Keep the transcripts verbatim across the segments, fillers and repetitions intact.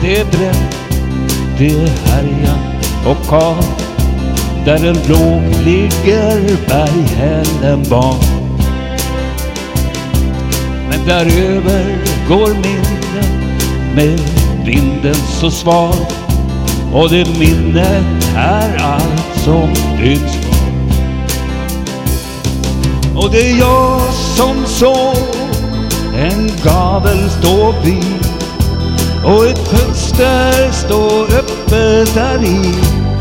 Det är brett, det är härja och kal, där en låg ligger berghällen bak. Men däröver går minnen med vinden så sval, och det minnet är allt som finns kvar. Och det är jag som såg en gavel stå vid, och ett fönster står öppet där i.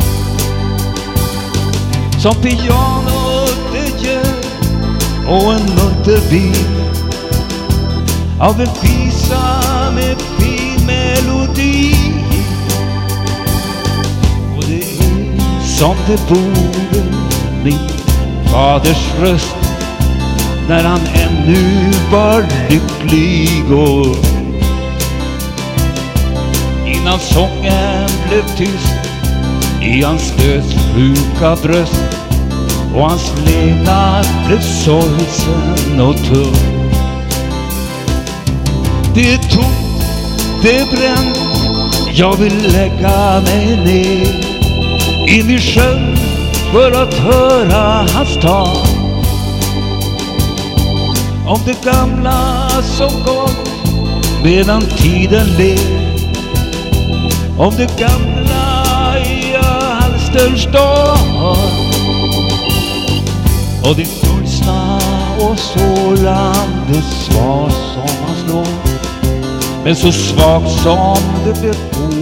Som pianot det gör, och en munter bil av en visa med fin melodi. Och det är som det vore min faders röst när han ännu var lycklig och innan sången blev tyst i hans dödssjuka bröst, och hans levnad blev sorgsen och tung. Det är tomt, det är bränt, jag vill lägga mig ner in i sjön för att höra hans tal om det gamla som gått medan tiden ler, om det gamla i Alsterstad och det sorgsna och sårande svar som han slår, men så svagt som det blev på